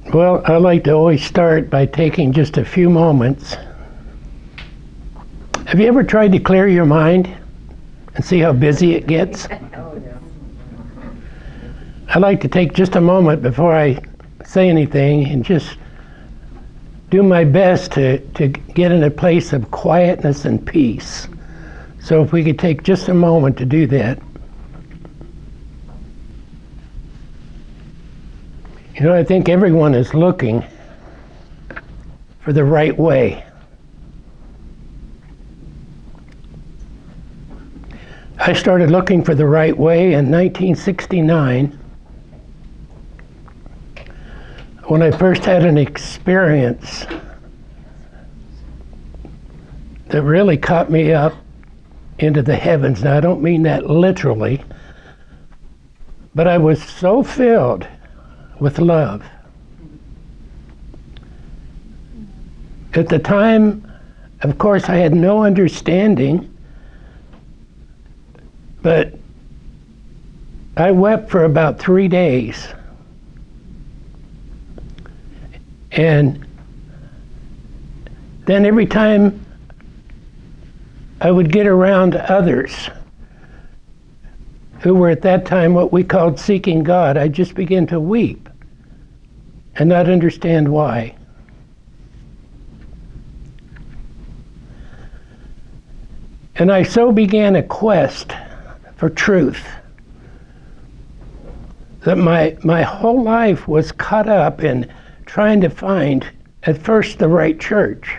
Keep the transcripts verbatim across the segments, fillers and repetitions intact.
Well, I like to always start by taking just a few moments. Have you ever tried to clear your mind and see how busy it gets? I like to take just a moment before I say anything and just do my best to, to get in a place of quietness and peace. So if we could take just a moment to do that. You know, I think everyone is looking for the right way. I started looking for the right way in nineteen sixty-nine when I first had an experience that really caught me up into the heavens. Now, I don't mean that literally, but I was so filled with love. At the time, of course, I had no understanding, but I wept for about three days. And then every time I would get around others who were at that time what we called seeking God, I just began to weep and not understand why. And I so began a quest for truth that my, my whole life was caught up in trying to find, at first, the right church.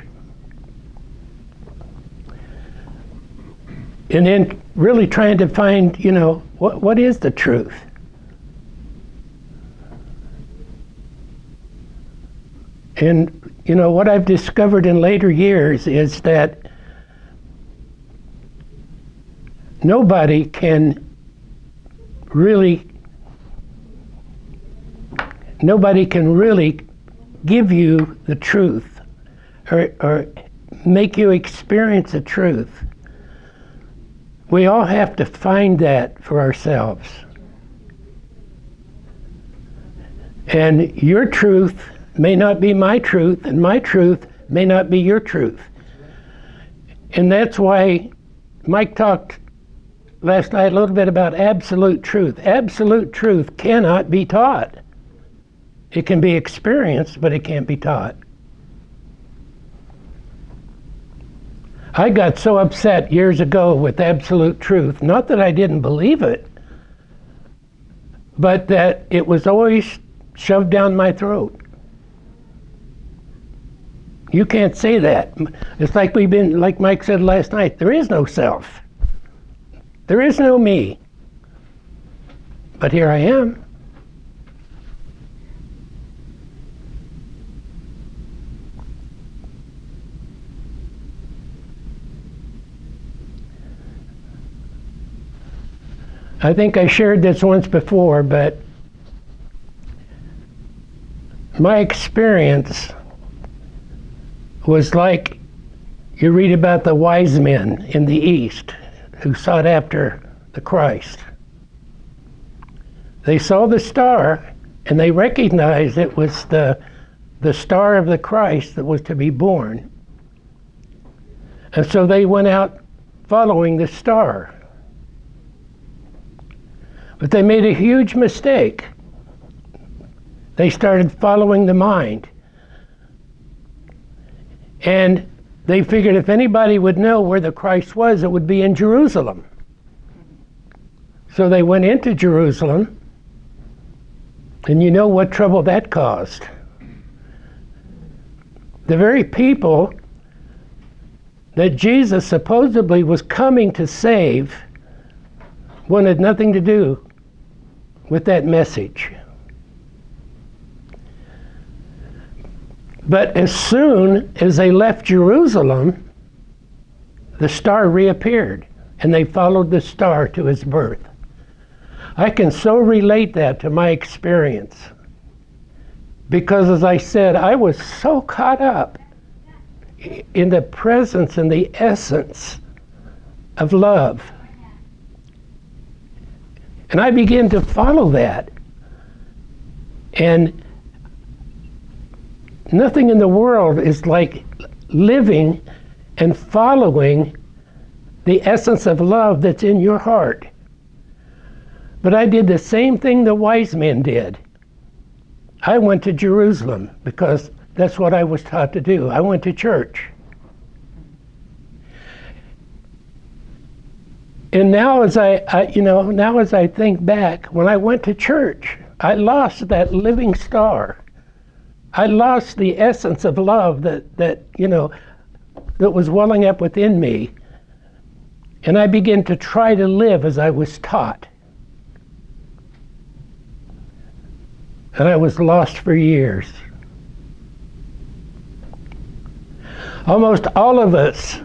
And then really trying to find, you know, what what is the truth? And, you know, what I've discovered in later years is that nobody can really, nobody can really give you the truth or, or make you experience the truth. We all have to find that for ourselves. And your truth may not be my truth, and my truth may not be your truth. And that's why Mike talked last night a little bit about absolute truth. Absolute truth cannot be taught. It can be experienced, but it can't be taught. I got so upset years ago with absolute truth, not that I didn't believe it, but that it was always shoved down my throat. You can't say that. It's like we've been, like Mike said last night, there is no self. There is no me. But here I am. I think I shared this once before, but my experience was like you read about the wise men in the East who sought after the Christ. They saw the star and they recognized it was the, the star of the Christ that was to be born. And so they went out following the star. But they made a huge mistake. They started following the mind. And they figured if anybody would know where the Christ was, it would be in Jerusalem. So they went into Jerusalem, and you know what trouble that caused. The very people that Jesus supposedly was coming to save wanted nothing to do with that message. But as soon as they left Jerusalem, the star reappeared, and they followed the star to his birth. I can so relate that to my experience, because as I said, I was so caught up in the presence and the essence of love. And I began to follow that. And Nothing in the world is like living and following the essence of love that's in your heart. But I did the same thing the wise men did. I went to Jerusalem because that's what I was taught to do. I went to church. And now as I, I, you know, now as I think back, when I went to church, I lost that living star. I lost the essence of love that, that, you know, that was welling up within me. And I began to try to live as I was taught. And I was lost for years. Almost all of us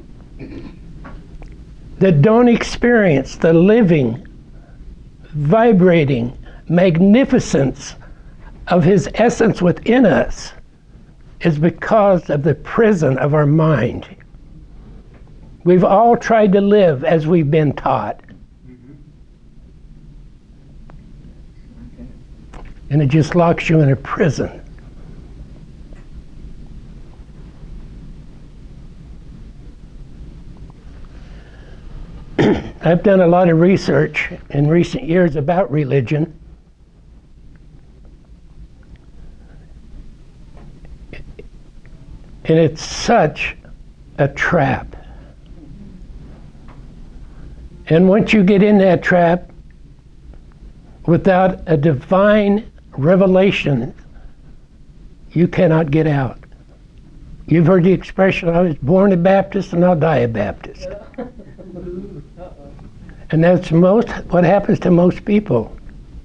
that don't experience the living, vibrating magnificence of His essence within us is because of the prison of our mind. We've all tried to live as we've been taught. And it just locks you in a prison. I've done a lot of research in recent years about religion. And it's such a trap. And once you get in that trap, without a divine revelation, you cannot get out. You've heard the expression, I was born a Baptist and I'll die a Baptist. And that's most what happens to most people.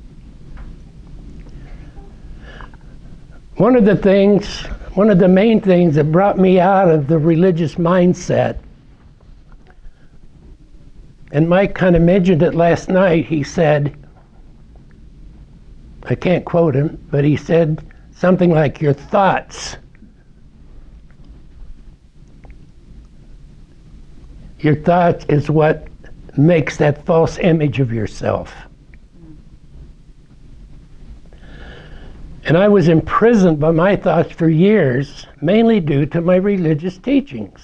One of the things, one of the main things that brought me out of the religious mindset, and Mike kind of mentioned it last night, he said, I can't quote him, but he said something like, your thoughts, your thoughts is what makes that false image of yourself. And I was imprisoned by my thoughts for years, mainly due to my religious teachings.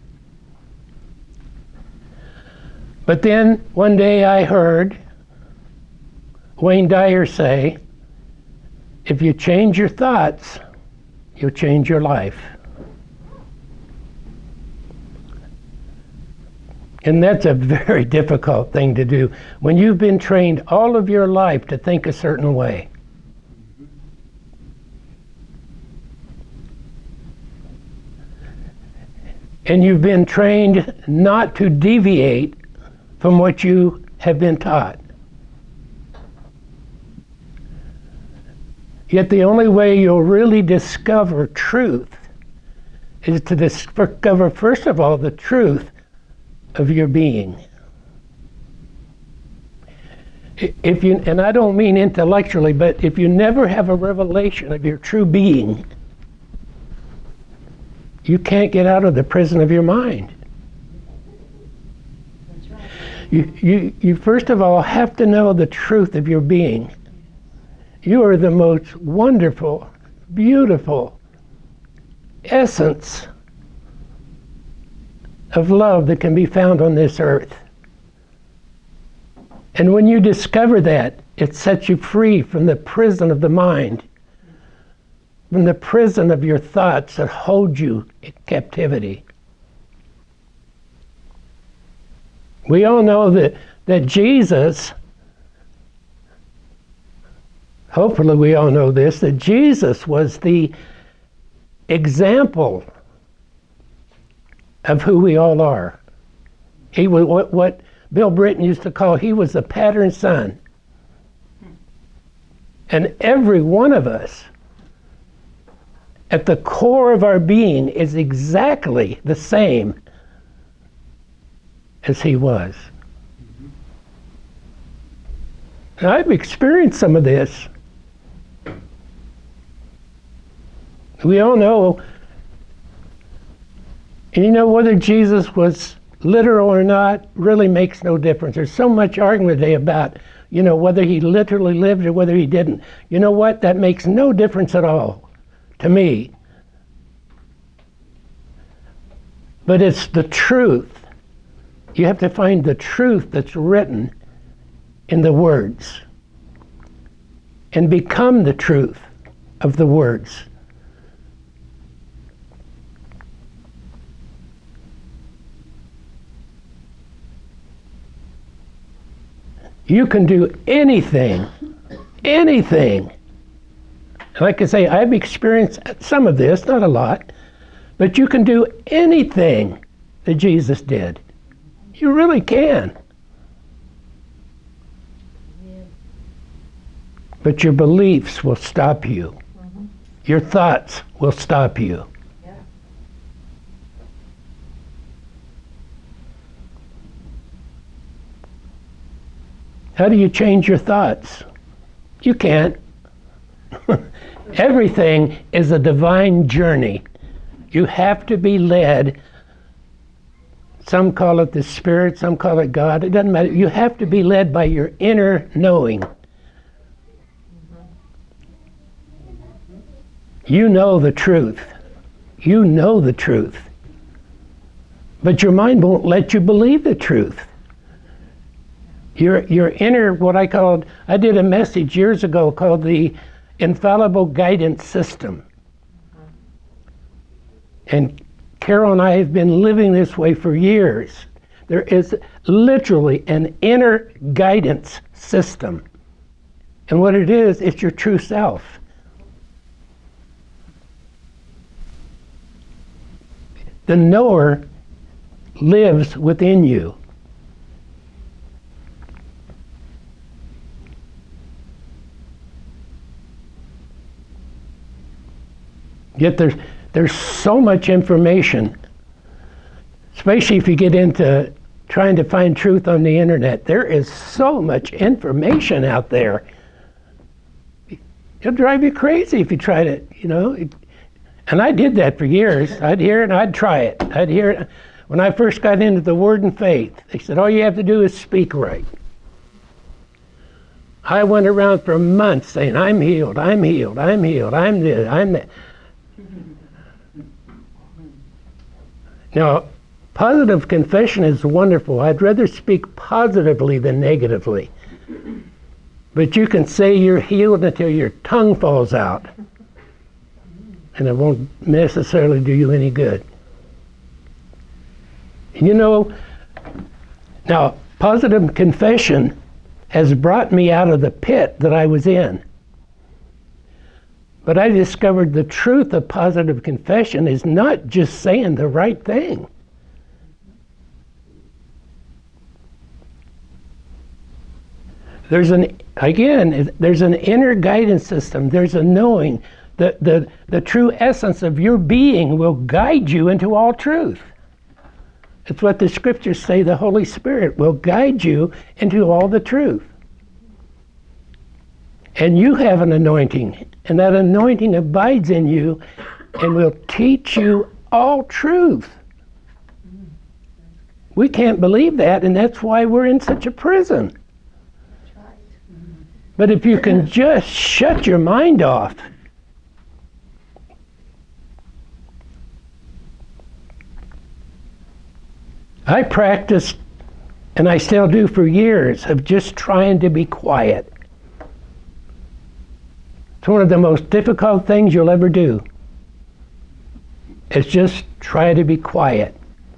But then one day I heard Wayne Dyer say, if you change your thoughts, you'll change your life. And that's a very difficult thing to do when you've been trained all of your life to think a certain way. And you've been trained not to deviate from what you have been taught. Yet the only way you'll really discover truth is to discover, first of all, the truth of your being. If you, and I don't mean intellectually, but if you never have a revelation of your true being, you can't get out of the prison of your mind. That's right. You, you, you first of all have to know the truth of your being. You are the most wonderful, beautiful essence of love that can be found on this earth. And when you discover that, it sets you free from the prison of the mind, from the prison of your thoughts that hold you in captivity. We all know that, that Jesus, hopefully we all know this, that Jesus was the example of who we all are. He was what, what Bill Britton used to call, he was the pattern son. And every one of us, at the core of our being, is exactly the same as he was. And I've experienced some of this. We all know, and you know, whether Jesus was literal or not really makes no difference. There's so much argument today about, you know, whether he literally lived or whether he didn't. You know what? That makes no difference at all to me. But it's the truth. You have to find the truth that's written in the words and become the truth of the words. You can do anything, anything. Like I say, I've experienced some of this, not a lot, but you can do anything that Jesus did. You really can. But your beliefs will stop you. Mm-hmm. Your thoughts will stop you. Yeah. How do you change your thoughts? You can't. Everything is a divine journey. You have to be led. Some call it the Spirit, some call it God. It doesn't matter. You have to be led by your inner knowing. You know the truth. You know the truth. But your mind won't let you believe the truth. Your, your inner, what I called, I did a message years ago called the Infallible Guidance System. And Carol and I have been living this way for years. There is literally an inner guidance system. And what it is, it's your true self. The knower lives within you. Yet there's, there's so much information, especially if you get into trying to find truth on the internet. There is so much information out there. It'll drive you crazy if you try to, you know. It, and I did that for years. I'd hear it and I'd try it. I'd hear it. When I first got into the Word and Faith, they said, all you have to do is speak right. I went around for months saying, I'm healed, I'm healed, I'm healed, I'm this, I'm that. Now, positive confession is wonderful. I'd rather speak positively than negatively. But you can say you're healed until your tongue falls out. And it won't necessarily do you any good. You know, now, positive confession has brought me out of the pit that I was in. But I discovered the truth of positive confession is not just saying the right thing. There's an, again, there's an inner guidance system. There's a knowing. The, the, the true essence of your being will guide you into all truth. It's what the scriptures say, the Holy Spirit will guide you into all the truth. And you have an anointing, and that anointing abides in you and will teach you all truth. We can't believe that, and that's why we're in such a prison. But if you can just shut your mind off, I practiced, and I still do for years, of just trying to be quiet. It's one of the most difficult things you'll ever do. It's just try to be quiet.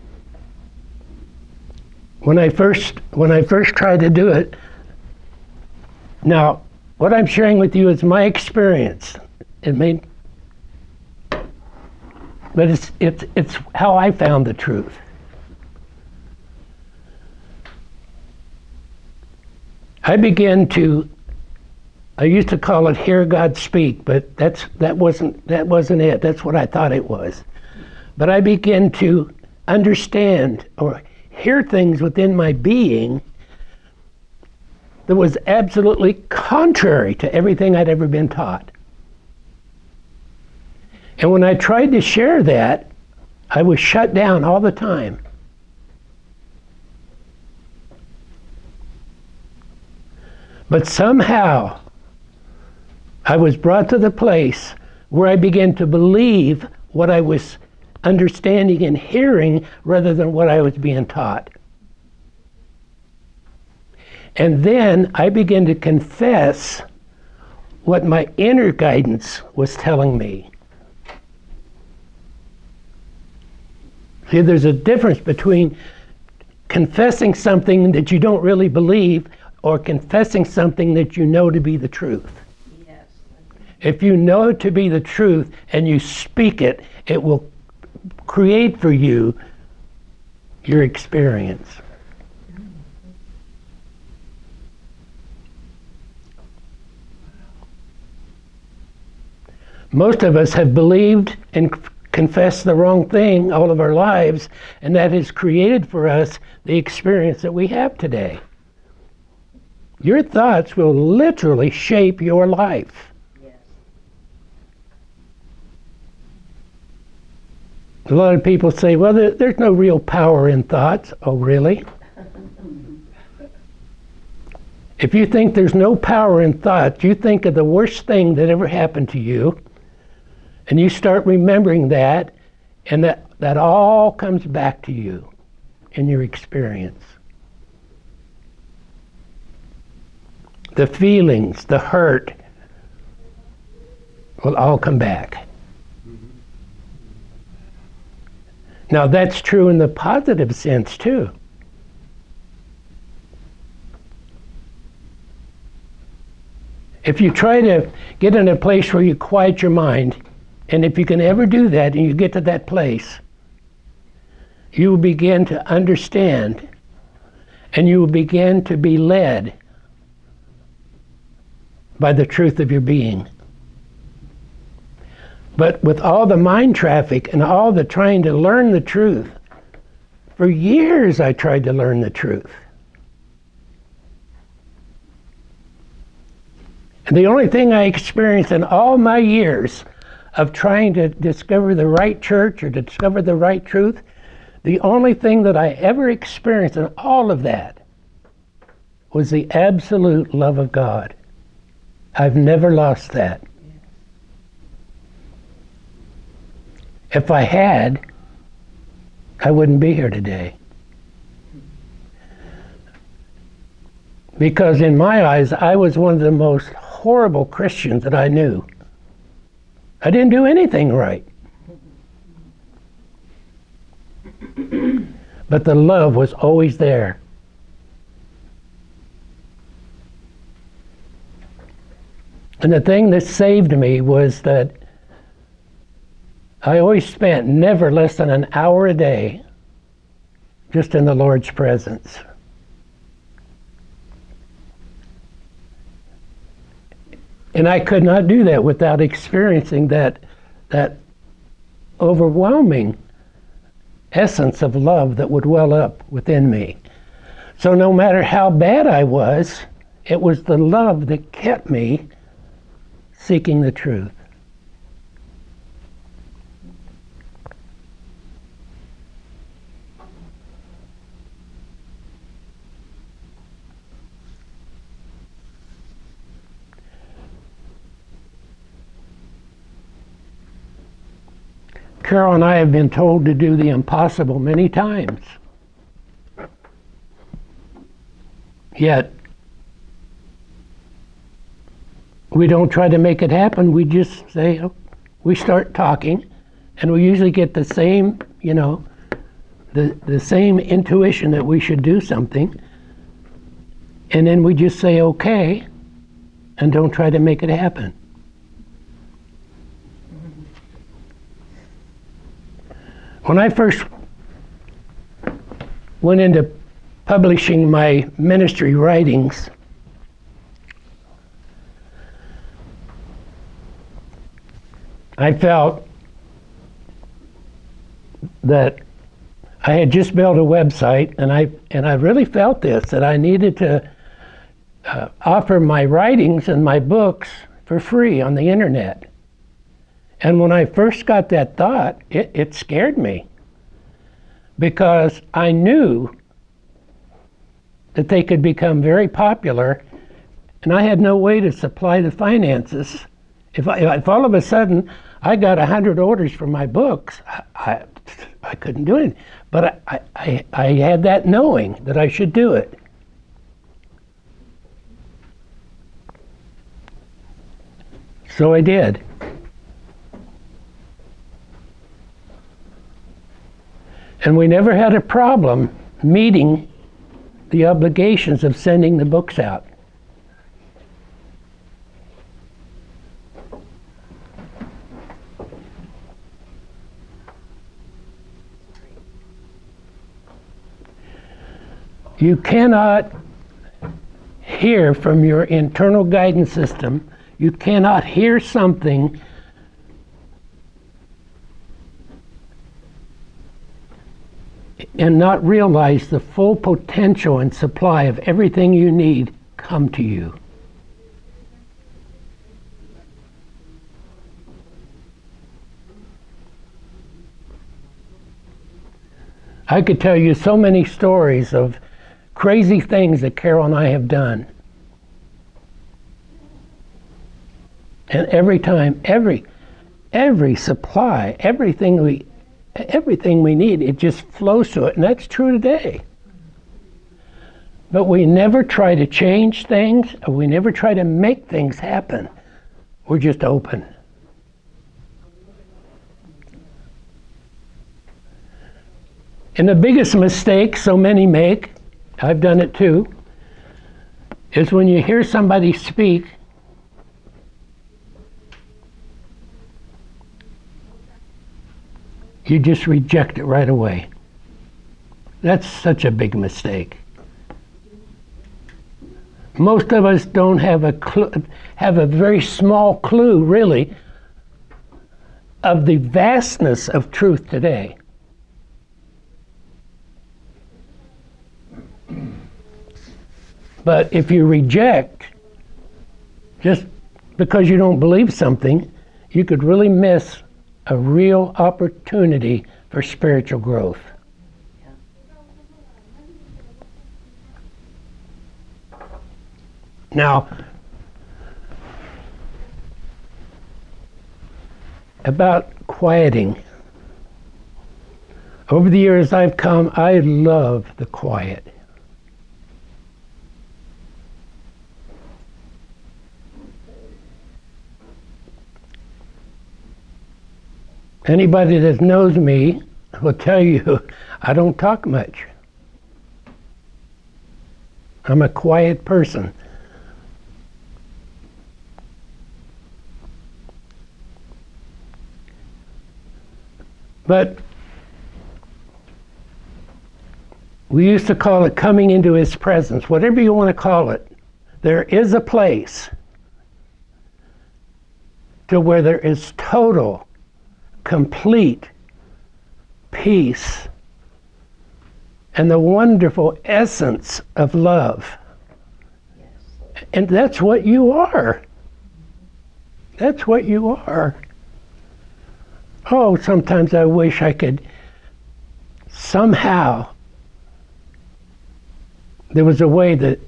When I first, when I first tried to do it, now, what I'm sharing with you is my experience. It may, but it's, it's, it's how I found the truth. I began to, I used to call it hear God speak, but that's, that wasn't, that wasn't it. That's what I thought it was. But I began to understand or hear things within my being that was absolutely contrary to everything I'd ever been taught. And when I tried to share that, I was shut down all the time. But somehow, I was brought to the place where I began to believe what I was understanding and hearing rather than what I was being taught. And then I began to confess what my inner guidance was telling me. See, there's a difference between confessing something that you don't really believe or confessing something that you know to be the truth. Yes. If you know it to be the truth and you speak it, it will create for you your experience. Most of us have believed and confessed the wrong thing all of our lives, and that has created for us the experience that we have today. Your thoughts will literally shape your life. Yes. A lot of people say, well, there, there's no real power in thoughts. Oh, really? If you think there's no power in thoughts, you think of the worst thing that ever happened to you, and you start remembering that, and that, that all comes back to you in your experience. The feelings, the hurt, will all come back. Mm-hmm. Now that's true in the positive sense too. If you try to get in a place where you quiet your mind, and if you can ever do that and you get to that place, you will begin to understand and you will begin to be led by the truth of your being. But with all the mind traffic and all the trying to learn the truth, for years I tried to learn the truth. And the only thing I experienced in all my years of trying to discover the right church or to discover the right truth, the only thing that I ever experienced in all of that was the absolute love of God. I've never lost that. If I had, I wouldn't be here today. Because in my eyes, I was one of the most horrible Christians that I knew. I didn't do anything right. But the love was always there. And the thing that saved me was that I always spent never less than an hour a day just in the Lord's presence. And I could not do that without experiencing that, that overwhelming essence of love that would well up within me. So no matter how bad I was, it was the love that kept me seeking the truth. Carol and I have been told to do the impossible many times. Yet, we don't try to make it happen. We just say, oh, we start talking, and we usually get the same, you know, the, the same intuition that we should do something. And then we just say, okay, and don't try to make it happen. When I first went into publishing my ministry writings, I felt that I had just built a website, and I and I really felt this, that I needed to uh, offer my writings and my books for free on the internet. And when I first got that thought, it, it scared me, because I knew that they could become very popular, and I had no way to supply the finances If, I, if all of a sudden I got a hundred orders for my books, I, I, I couldn't do it. But I, I, I had that knowing that I should do it. So I did. And we never had a problem meeting the obligations of sending the books out. You cannot hear from your internal guidance system. You cannot hear something and not realize the full potential and supply of everything you need come to you. I could tell you so many stories of crazy things that Carol and I have done. And every time, every every supply, everything we everything we need, it just flows to it, and that's true today. But we never try to change things, or we never try to make things happen. We're just open. And the biggest mistake so many make, I've done it too, is when you hear somebody speak, you just reject it right away. That's such a big mistake. Most of us don't have a clue, have a very small clue, really, of the vastness of truth today. But if you reject just because you don't believe something, you could really miss a real opportunity for spiritual growth. Now, about quieting. Over the years I've come, I love the quiet. Anybody that knows me will tell you I don't talk much. I'm a quiet person. But we used to call it coming into His presence, whatever you want to call it. There is a place to where there is total, complete peace and the wonderful essence of love. Yes. And that's what you are. That's what you are. Oh, sometimes I wish I could somehow, there was a way that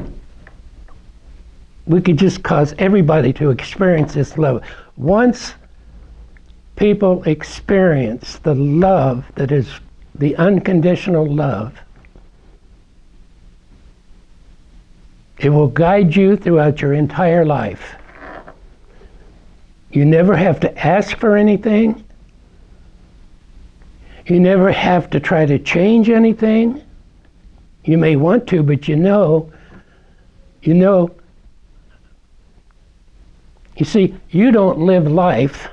we could just cause everybody to experience this love. Once people experience the love that is the unconditional love, it will guide you throughout your entire life. You never have to ask for anything. You never have to try to change anything. You may want to, but you know, you know, you see, you don't live life.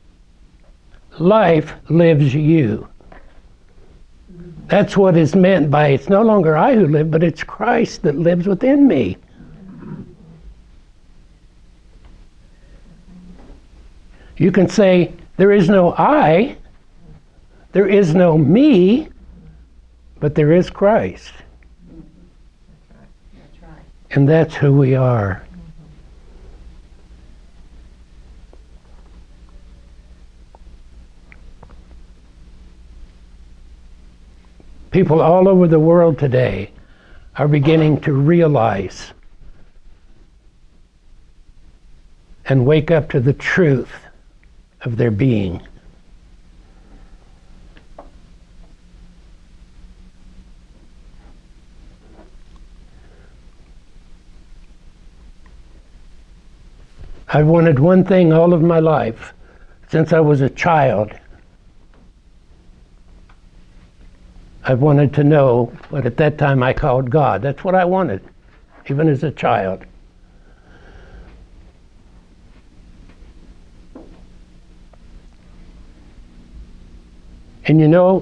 Life lives you. That's what is meant by it's no longer I who live, but it's Christ that lives within me. You can say, there is no I, there is no me, but there is Christ. That's right. And that's who we are. People all over the world today are beginning to realize and wake up to the truth of their being. I wanted one thing all of my life, since I was a child. I wanted to know what at that time I called God. That's what I wanted, even as a child. And you know,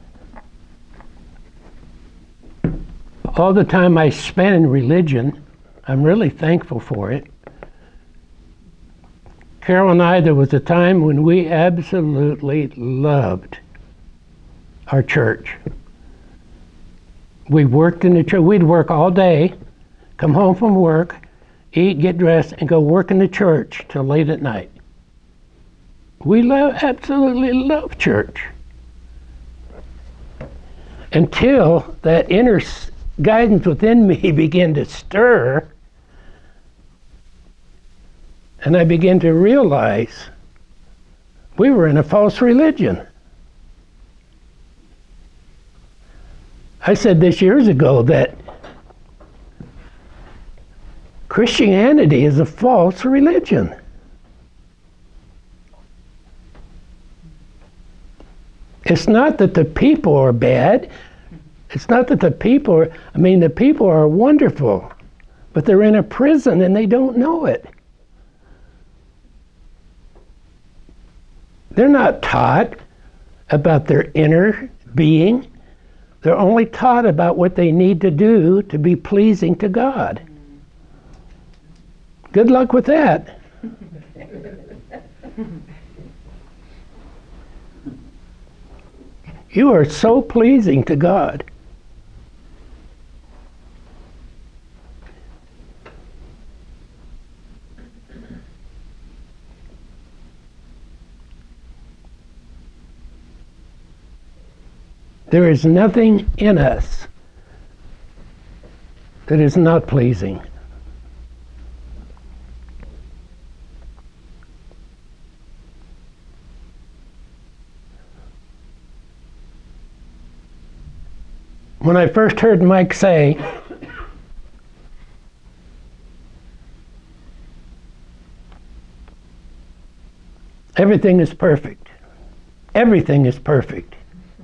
all the time I spent in religion, I'm really thankful for it. Carol and I, there was a time when we absolutely loved our church. We worked in the church. We'd work all day, come home from work, eat, get dressed, and go work in the church till late at night. We love, absolutely love church. Until that inner guidance within me began to stir, and I began to realize we were in a false religion. I said this years ago that Christianity is a false religion. It's not that the people are bad. It's not that the people are, I mean, the people are wonderful, but they're in a prison and they don't know it. They're not taught about their inner being. They're only taught about what they need to do to be pleasing to God. Good luck with that. You are so pleasing to God. There is nothing in us that is not pleasing. When I first heard Mike say, everything is perfect, everything is perfect.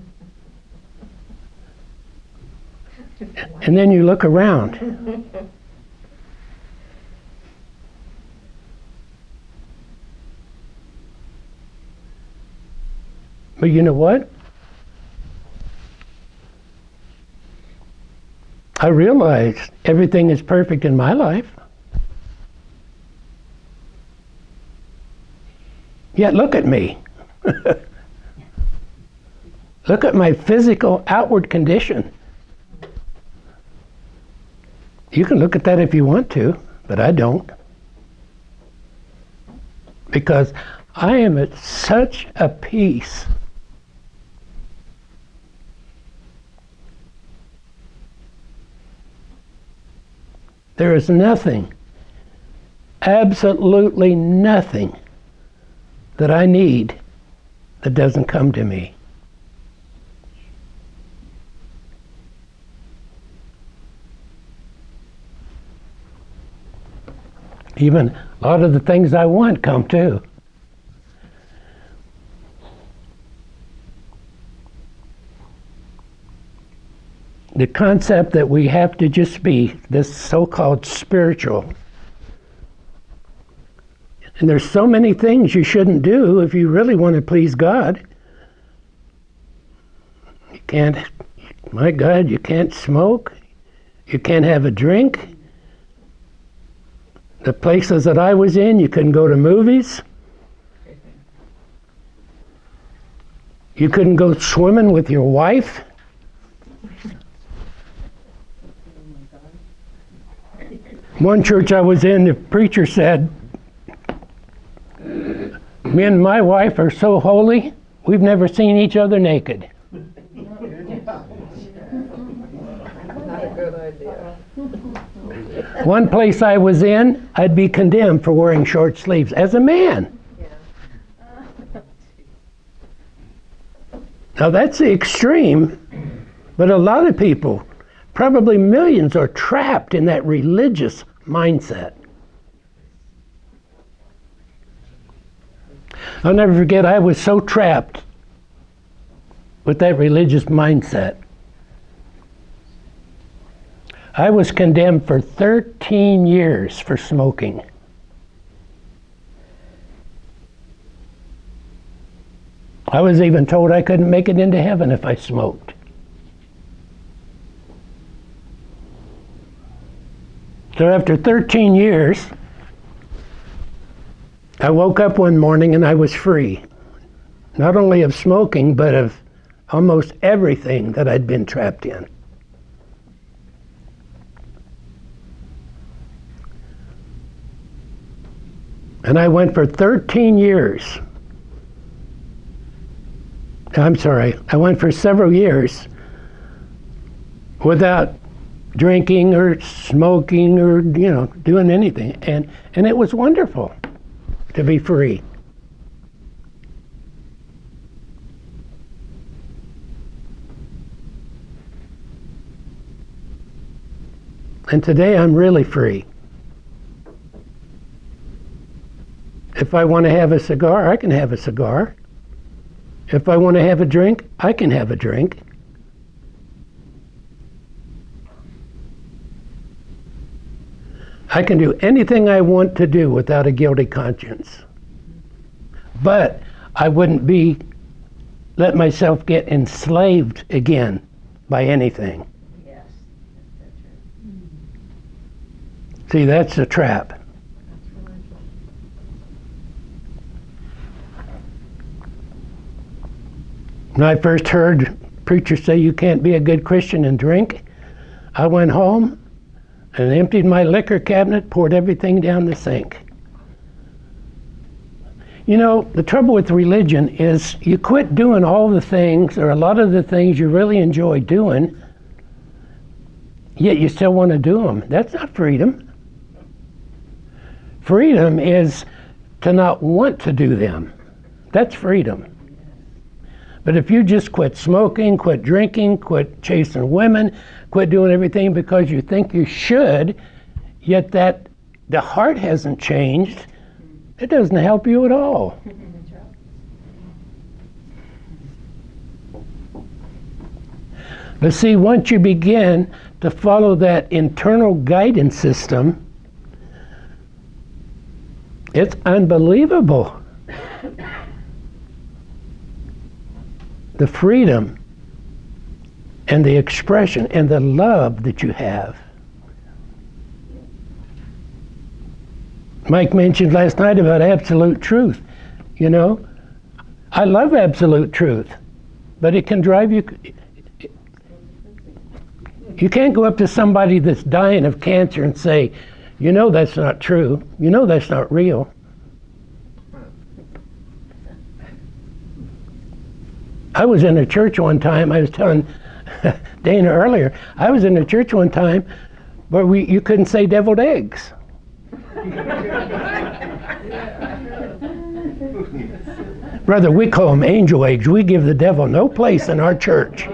And then you look around. But you know what? I realized everything is perfect in my life. Yet look at me. Look at my physical outward condition. You can look at that if you want to, but I don't. Because I am at such a peace. There is nothing, absolutely nothing that I need that doesn't come to me. Even a lot of the things I want come too. The concept that we have to just be this so-called spiritual. And there's so many things you shouldn't do if you really want to please God. You can't, my God, you can't smoke. You can't have a drink. The places that I was in, you couldn't go to movies. You couldn't go swimming with your wife. One church I was in, the preacher said, me and my wife are so holy, we've never seen each other naked. Not a good idea. One place I was in, I'd be condemned for wearing short sleeves as a man. Now that's the extreme, but a lot of people, probably millions, are trapped in that religious mindset. I'll never forget, I was so trapped with that religious mindset. I was condemned for thirteen years for smoking. I was even told I couldn't make it into heaven if I smoked. So after thirteen years, I woke up one morning and I was free. Not only of smoking, but of almost everything that I'd been trapped in. And I went for thirteen years. I'm sorry, I went for several years without drinking or smoking or, you know, doing anything. And, and it was wonderful to be free. And today I'm really free. If I want to have a cigar, I can have a cigar. If I want to have a drink, I can have a drink. I can do anything I want to do without a guilty conscience. But I wouldn't be, let myself get enslaved again by anything. Yes, that's true. See, that's a trap. When I first heard preachers say you can't be a good Christian and drink, I went home and emptied my liquor cabinet, poured everything down the sink. You know, the trouble with religion is you quit doing all the things, or a lot of the things you really enjoy doing, yet you still want to do them. That's not freedom. Freedom is to not want to do them. That's freedom. But if you just quit smoking, quit drinking, quit chasing women, quit doing everything because you think you should, yet that the heart hasn't changed, it doesn't help you at all. But see, once you begin to follow that internal guidance system, it's unbelievable. The freedom and the expression and the love that you have. Mike mentioned last night about absolute truth. You know, I love absolute truth, but it can drive you. You can't go up to somebody that's dying of cancer and say, you know that's not true. You know that's not real. I was in a church one time, I was telling Dana earlier, I was in a church one time where we you couldn't say deviled eggs. Brother, we call them angel eggs. We give the devil no place in our church.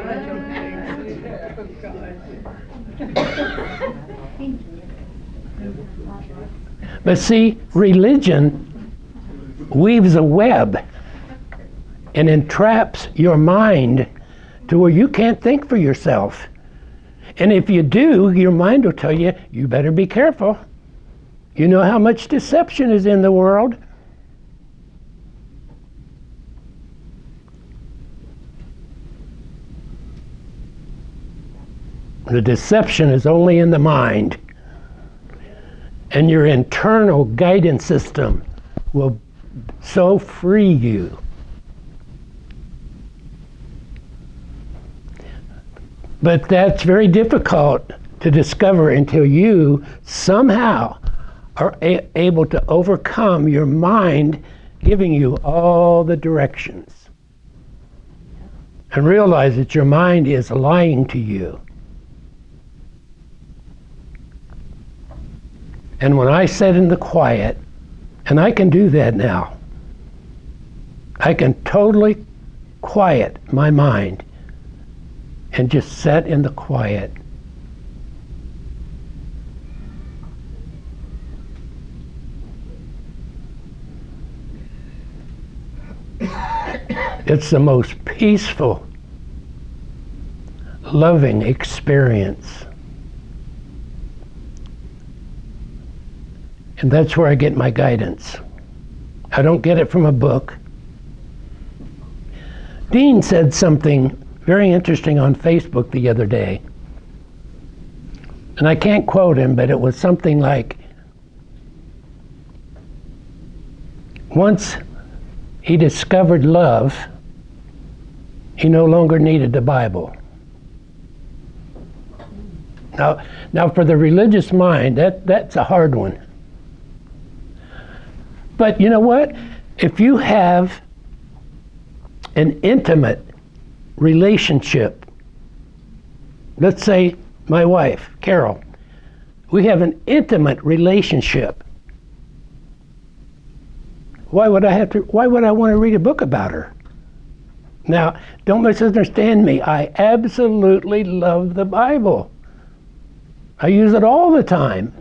But see, religion weaves a web and entraps your mind to where you can't think for yourself. And if you do, your mind will tell you, you better be careful. You know how much deception is in the world? The deception is only in the mind. And your internal guidance system will so free you. But that's very difficult to discover until you somehow are a- able to overcome your mind giving you all the directions. And realize that your mind is lying to you. And when I sit in the quiet, and I can do that now, I can totally quiet my mind and just sit in the quiet. It's the most peaceful, loving experience. And that's where I get my guidance. I don't get it from a book. Dean said something very interesting on Facebook the other day. And I can't quote him, but it was something like, once he discovered love, he no longer needed the Bible. Now, now for the religious mind, that, that's a hard one. But you know what? If you have an intimate relationship, let's say my wife, Carol, we have an intimate relationship. Why would I have to, why would I want to read a book about her? Now, don't misunderstand me. I absolutely love the Bible. I use it all the time.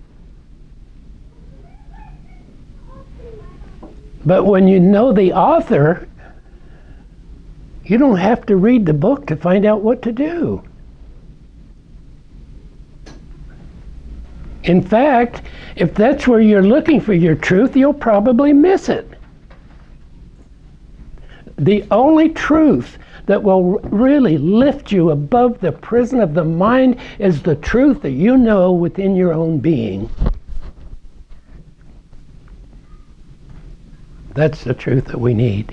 But when you know the author, you don't have to read the book to find out what to do. In fact, if that's where you're looking for your truth, you'll probably miss it. The only truth that will really lift you above the prison of the mind is the truth that you know within your own being. That's the truth that we need.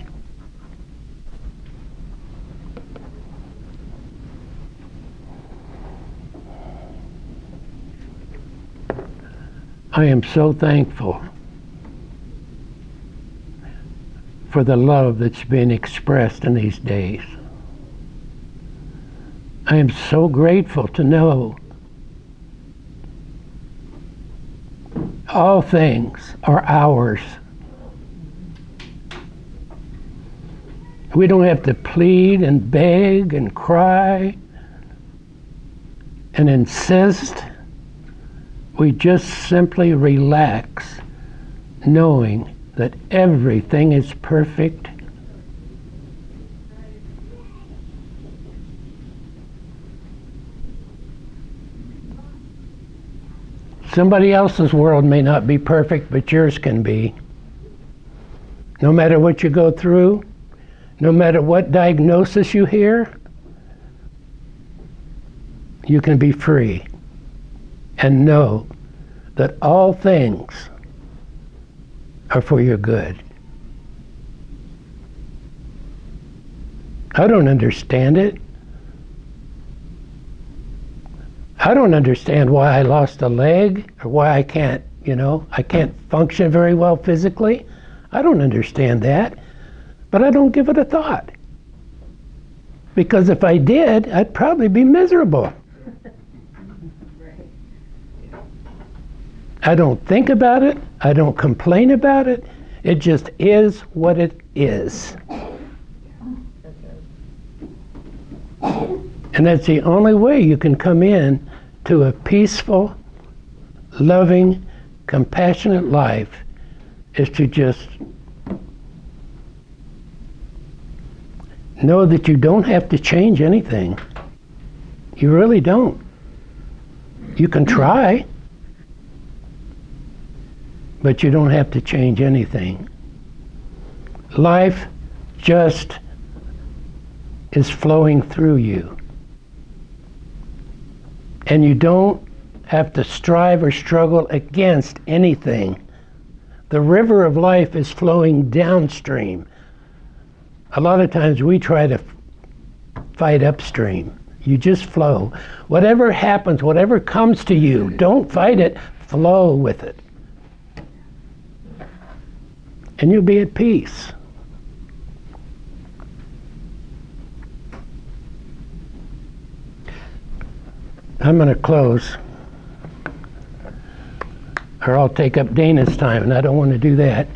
I am so thankful for the love that's being expressed in these days. I am so grateful to know all things are ours. We don't have to plead and beg and cry and insist. We just simply relax, knowing that everything is perfect. Somebody else's world may not be perfect, but yours can be. No matter what you go through, no matter what diagnosis you hear, you can be free and know that all things are for your good. I don't understand it. I don't understand why I lost a leg or why I can't, you know, I can't function very well physically. I don't understand that. But I don't give it a thought. Because if I did, I'd probably be miserable. I don't think about it. I don't complain about it. It just is what it is. And that's the only way you can come in to a peaceful, loving, compassionate life, is to just know that you don't have to change anything. You really don't. You can try, but you don't have to change anything. Life just is flowing through you. And you don't have to strive or struggle against anything. The river of life is flowing downstream. A lot of times we try to fight upstream. You just flow. Whatever happens, whatever comes to you, don't fight it, flow with it. And you'll be at peace. I'm going to close. or I'll take up Dana's time, and I don't want to do that.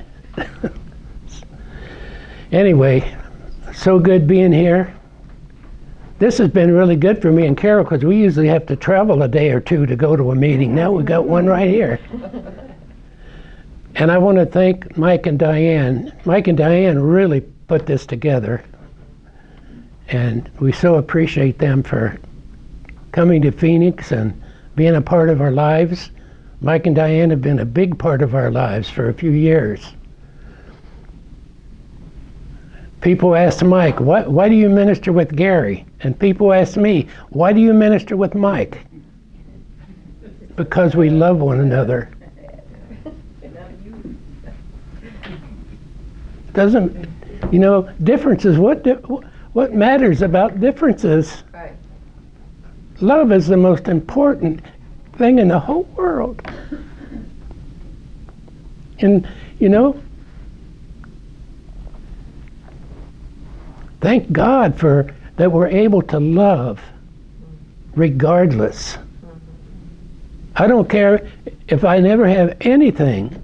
Anyway, so good being here. This has been really good for me and Carol because we usually have to travel a day or two to go to a meeting. Now we got one right here. And I want to thank Mike and Diane. Mike and Diane really put this together. And we so appreciate them for coming to Phoenix and being a part of our lives. Mike and Diane have been a big part of our lives for a few years. People ask Mike, why, why do you minister with Gary? And people ask me, why do you minister with Mike? Because we love one another. Doesn't, you know, differences, what, what matters about differences? Right. Love is the most important thing in the whole world. And, you know, thank God for that we're able to love regardless. I don't care if I never have anything.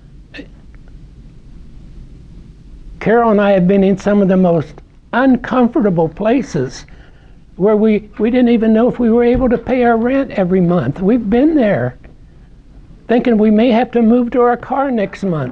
Carol and I have been in some of the most uncomfortable places where we, we didn't even know if we were able to pay our rent every month. We've been there thinking we may have to move to our car next month.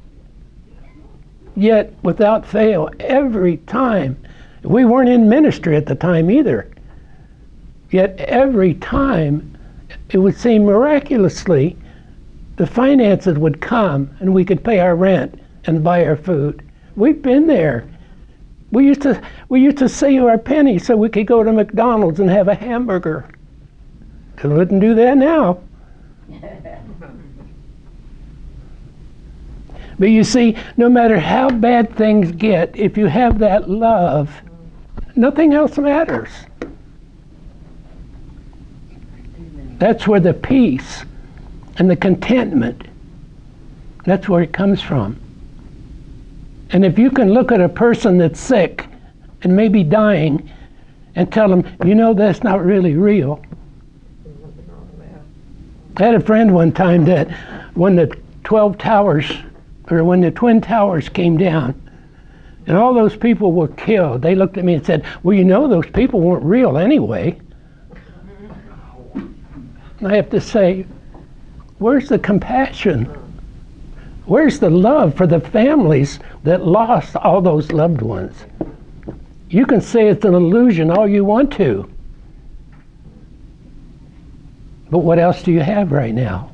Yet, without fail, every time, we weren't in ministry at the time either, yet every time, it would seem miraculously, the finances would come and we could pay our rent and buy our food. We've been there. We used to, we used to save our pennies so we could go to McDonald's and have a hamburger. We wouldn't do that now. But you see, no matter how bad things get, if you have that love, nothing else matters. That's where the peace and the contentment, that's where it comes from. And if you can look at a person that's sick and maybe dying and tell them, you know, that's not really real. I had a friend one time that when the twelve towers or when the Twin Towers came down, and all those people were killed, they looked at me and said, well, you know, those people weren't real anyway. And I have to say, where's the compassion? Where's the love for the families that lost all those loved ones? You can say it's an illusion all you want to. But what else do you have right now?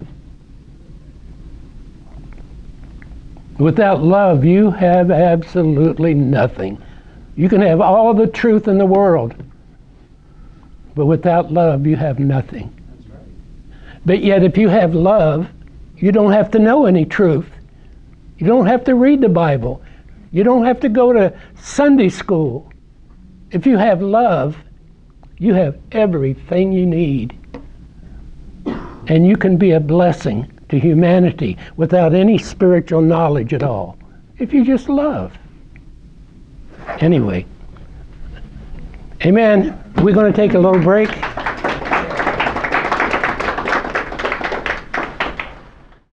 Without love, you have absolutely nothing. You can have all the truth in the world, but without love, you have nothing. That's right. But yet, if you have love, you don't have to know any truth. You don't have to read the Bible. You don't have to go to Sunday school. If you have love, you have everything you need. And you can be a blessing to humanity without any spiritual knowledge at all, if you just love. Anyway, amen. We're going to take a little break.